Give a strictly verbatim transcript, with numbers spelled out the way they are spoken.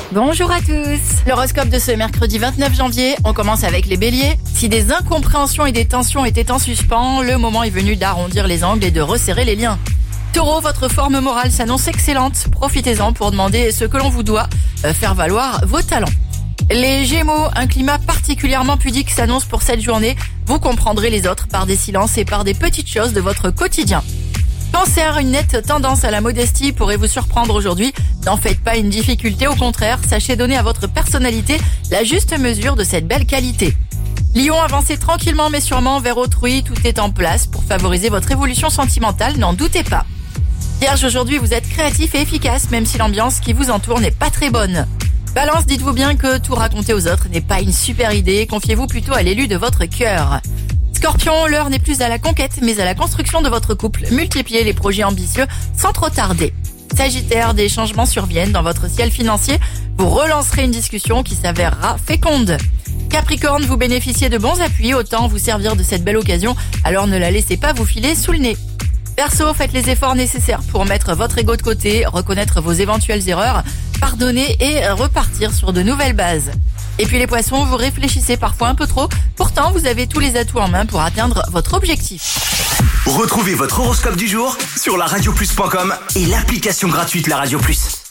Bonjour à tous. L'horoscope de ce mercredi vingt-neuf janvier, on commence avec les béliers. Si des incompréhensions et des tensions étaient en suspens, le moment est venu d'arrondir les angles et de resserrer les liens. Taureau, votre forme morale s'annonce excellente. Profitez-en pour demander ce que l'on vous doit, euh, faire valoir vos talents. Les Gémeaux, un climat particulièrement pudique s'annonce pour cette journée. Vous comprendrez les autres par des silences et par des petites choses de votre quotidien. Cancer, une nette tendance à la modestie pourrait vous surprendre aujourd'hui. N'en faites pas une difficulté, au contraire, sachez donner à votre personnalité la juste mesure de cette belle qualité. Lion, avancez tranquillement mais sûrement vers autrui, tout est en place pour favoriser votre évolution sentimentale, n'en doutez pas. Vierge, aujourd'hui vous êtes créatif et efficace, même si l'ambiance qui vous entoure n'est pas très bonne. Balance, dites-vous bien que tout raconter aux autres n'est pas une super idée, confiez-vous plutôt à l'élu de votre cœur. Scorpion, l'heure n'est plus à la conquête, mais à la construction de votre couple. Multipliez les projets ambitieux sans trop tarder. Sagittaire, des changements surviennent dans votre ciel financier. Vous relancerez une discussion qui s'avérera féconde. Capricorne, vous bénéficiez de bons appuis, autant vous servir de cette belle occasion, alors ne la laissez pas vous filer sous le nez. Verseau, faites les efforts nécessaires pour mettre votre ego de côté, reconnaître vos éventuelles erreurs, pardonner et repartir sur de nouvelles bases. Et puis les poissons, vous réfléchissez parfois un peu trop, pourtant vous avez tous les atouts en main pour atteindre votre objectif. Retrouvez votre horoscope du jour sur la radio plus point com et l'application gratuite La Radio Plus.